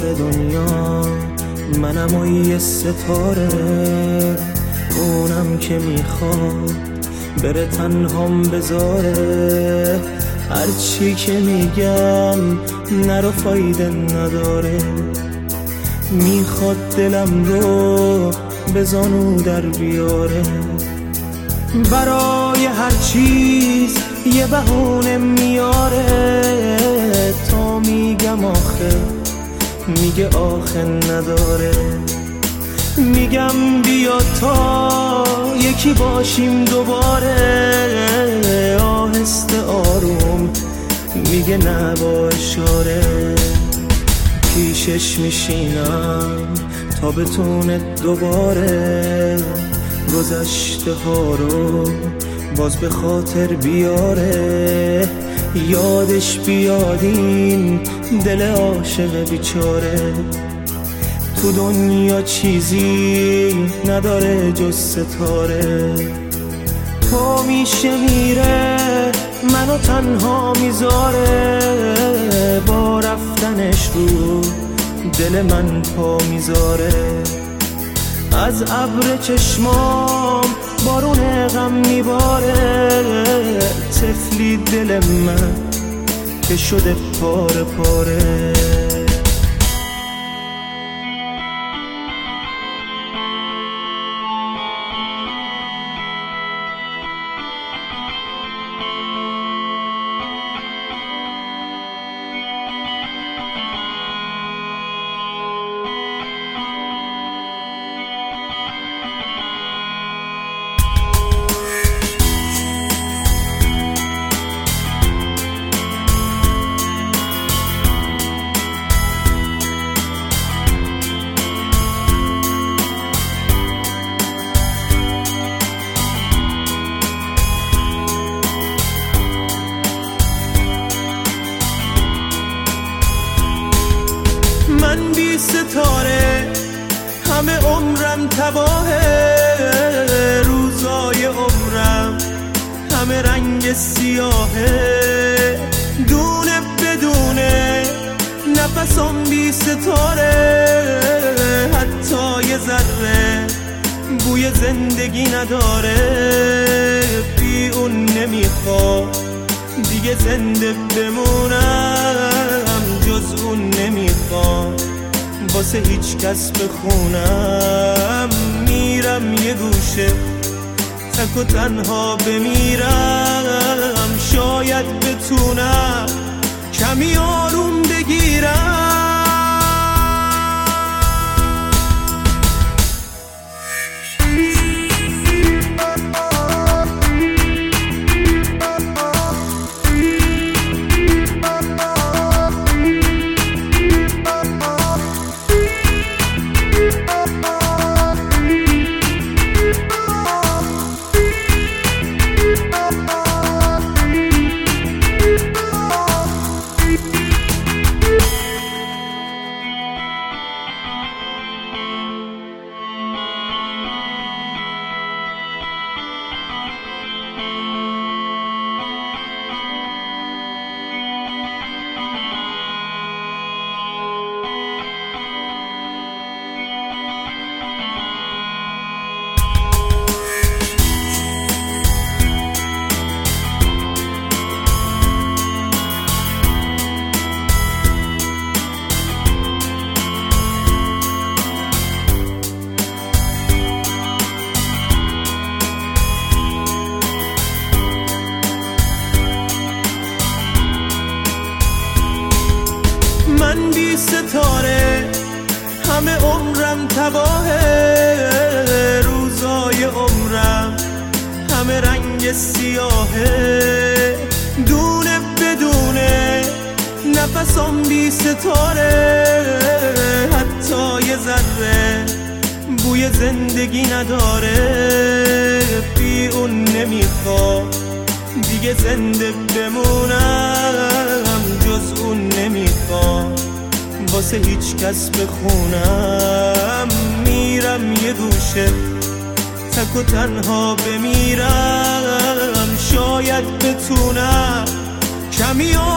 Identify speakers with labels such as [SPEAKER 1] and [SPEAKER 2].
[SPEAKER 1] کار دنیا، منم و یه ستاره، اونم که میخواد بره تنهام بذاره. هرچی که میگم نرو فایده نداره، میخواد دلم رو به زانو در بیاره. برای هر چیز یه بهونه میاره، تا میگم آخه میگه آخه نداره. میگم بیا تا یکی باشیم دوباره، آهسته آروم میگه نه با اشاره. پیشش میشینم تا بتونه دوباره گذشته ها رو باز به خاطر بیاره. یادش بیادین دل عاشق بیچاره، تو دنیا چیزی نداره جز ستاره. پا میشه میره منو تنها میذاره، با رفتنش رو دل من پا میذاره. از ابر چشمام بارون غم میباره، طفلی دل من که شده پاره پاره. من بی ستاره همه عمرم تباهه، روزای عمرم همه رنگ سیاهه. دونه بدونه نفسم بی ستاره، حتی یه ذره بوی زندگی نداره. بی اون نمیخواد دیگه زنده بمونم، جز اون نمیخواد واسه هیچ کس بخونم. میرم یه گوشه تک و تنها بمیرم، شاید بتونم کمی آروم بگیرم. من بی ستاره همه عمرم تباهه، روزای عمرم همه رنگ سیاهه. دونه بدونه نفسم بی ستاره، حتی یه ذره بوی زندگی نداره. بی اون نمیخواد دیگه زنده بمونم، جز اون نمیخواد واسه هیچ کس بخونم. میرم یه گوشه تک و تنها بمیرم، شاید بتونم کمی